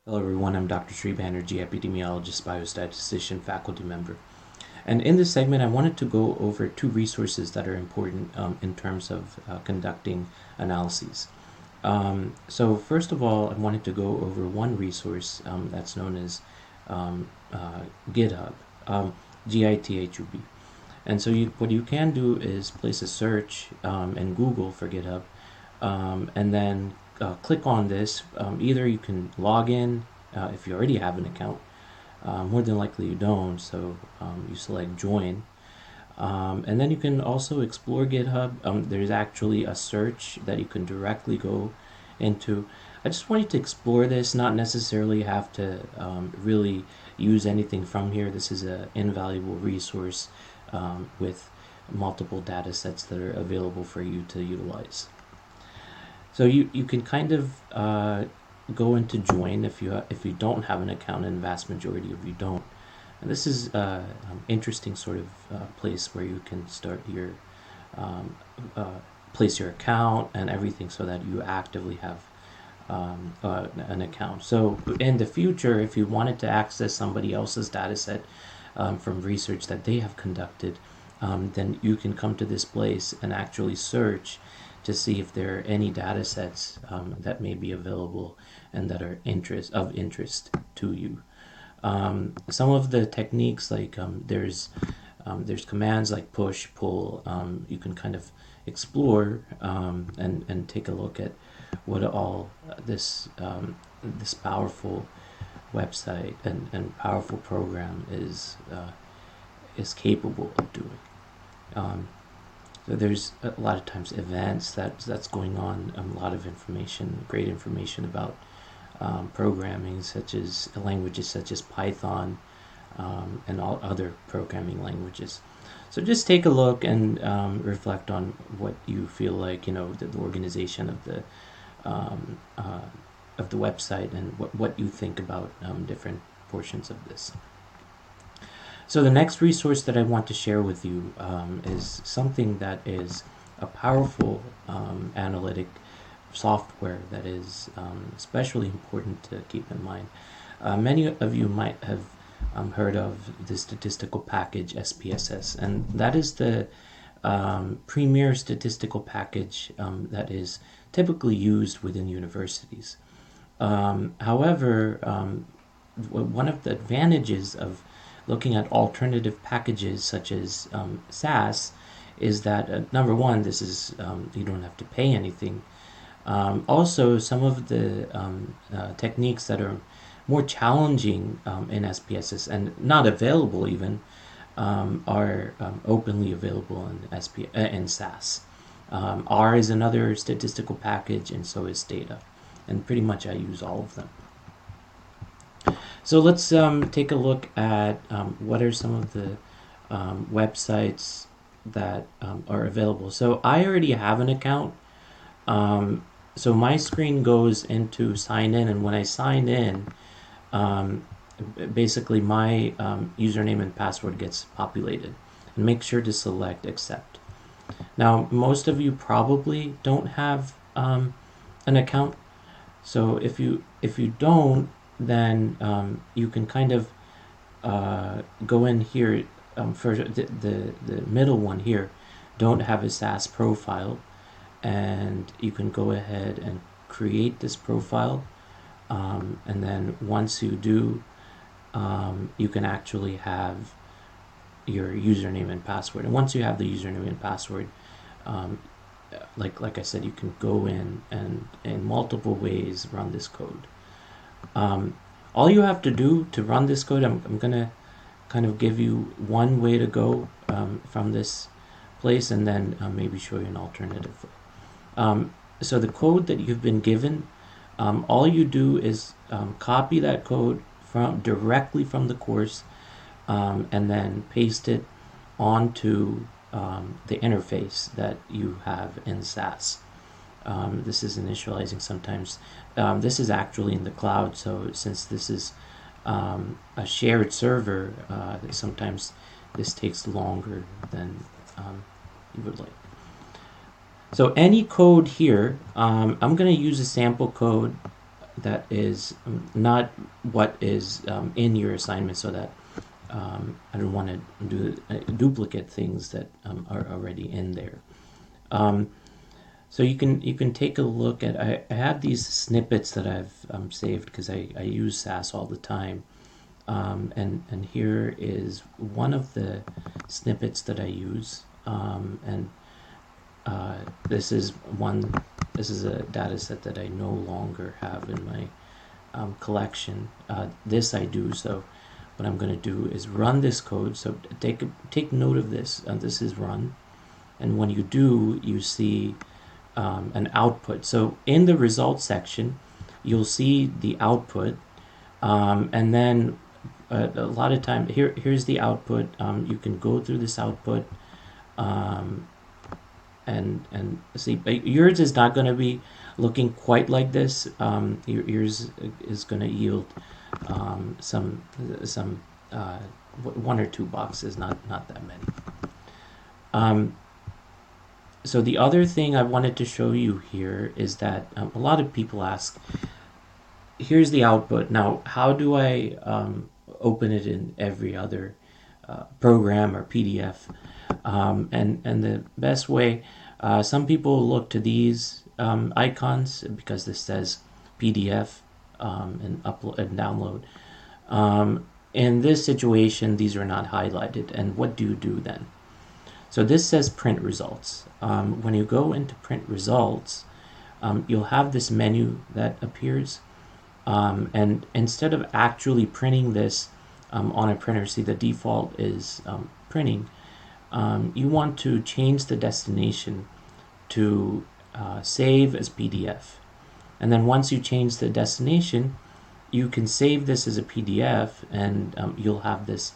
Hello everyone, I'm Dr. Sri Banerjee, epidemiologist, biostatistician, faculty member. And in this segment, I wanted to go over two resources that are important in terms of conducting analyses. So first of all, I wanted to go over one resource that's known as GitHub, GITHUB. And so what you can do is place a search in Google for GitHub, and then click on this. Either you can log in if you already have an account. More than likely you don't, so you select join. And then you can also explore GitHub. There's actually a search that you can directly go into. I just want you to explore this, not necessarily have to really use anything from here. This is an invaluable resource with multiple data sets that are available for you to utilize. So you can kind of go into join if you don't have an account, and the vast majority of you don't. And this is an interesting sort of place where you can start your place your account and everything, so that you actively have an account. So in the future, if you wanted to access somebody else's data set from research that they have conducted, then you can come to this place and actually search to see if there are any data sets that may be available and that are of interest to you. Some of the techniques, like there's commands like push, pull. You can kind of explore and take a look at what all this powerful website and powerful program is capable of doing. So there's a lot of times events that's going on, a lot of information, great information about programming, such as languages such as Python and all other programming languages. So just take a look and reflect on what you feel like, the organization of the website, and what you think about different portions of this. So the next resource that I want to share with you is something that is a powerful analytic software that is especially important to keep in mind. Many of you might have heard of the statistical package SPSS, and that is the premier statistical package that is typically used within universities. However, one of the advantages of looking at alternative packages such as SAS is that number one, this is you don't have to pay anything. Also, some of the techniques that are more challenging in SPSS and not available even are openly available in SAS. R is another statistical package, and so is Stata, and pretty much I use all of them. So let's take a look at what are some of the websites that are available. So I already have an account. So my screen goes into sign in, and when I sign in, basically my username and password gets populated. And make sure to select accept. Now, most of you probably don't have an account. So if you don't, then you can kind of go in here for the middle one here. Don't have a SAS profile, and you can go ahead and create this profile, and then once you do, you can actually have your username and password. And once you have the username and password, like I said, you can go in and in multiple ways run this code. All you have to do to run this code, I'm going to kind of give you one way to go from this place, and then maybe show you an alternative way. So the code that you've been given, all you do is copy that code directly from the course, and then paste it onto the interface that you have in SAS. This is initializing sometimes. This is actually in the cloud, so since this is a shared server, sometimes this takes longer than you would like. So any code here, I'm going to use a sample code that is not what is in your assignment, so that I don't want to duplicate things that are already in there. So you can take a look at. I have these snippets that I've saved because I use SAS all the time, and here is one of the snippets that I use, and this is one. This is a data set that I no longer have in my collection. This I do. So what I'm going to do is run this code. So take note of this. This is run, and when you do, you see an output. So in the results section, you'll see the output, and then a lot of time here's the output. You can go through this output, and see. Yours is not going to be looking quite like this. Yours is going to yield some one or two boxes, not that many. So the other thing I wanted to show you here is that a lot of people ask, here's the output. Now, how do I open it in every other program or PDF? And the best way, some people look to these icons because this says PDF and upload and download. In this situation, these are not highlighted. And what do you do then? So this says print results. When you go into print results, you'll have this menu that appears. And instead of actually printing this on a printer, see the default is printing, you want to change the destination to save as PDF. And then once you change the destination, you can save this as a PDF, and you'll have this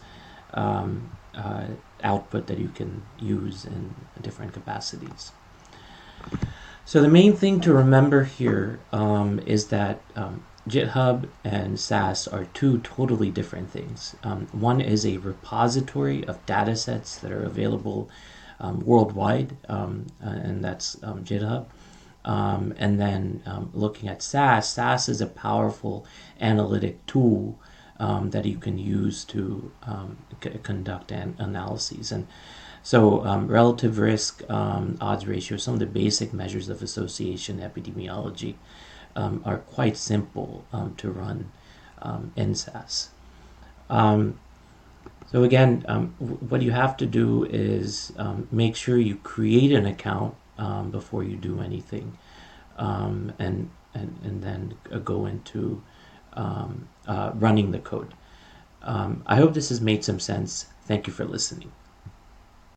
output that you can use in different capacities. So the main thing to remember here is that GitHub and SAS are two totally different things. One is a repository of data sets that are available worldwide, and that's GitHub. And then looking at SAS is a powerful analytic tool that you can use to conduct analyses. And so relative risk, odds ratio, some of the basic measures of association epidemiology are quite simple to run in SAS. So again, what you have to do is make sure you create an account before you do anything, and then go into running the code. I hope this has made some sense. Thank you for listening.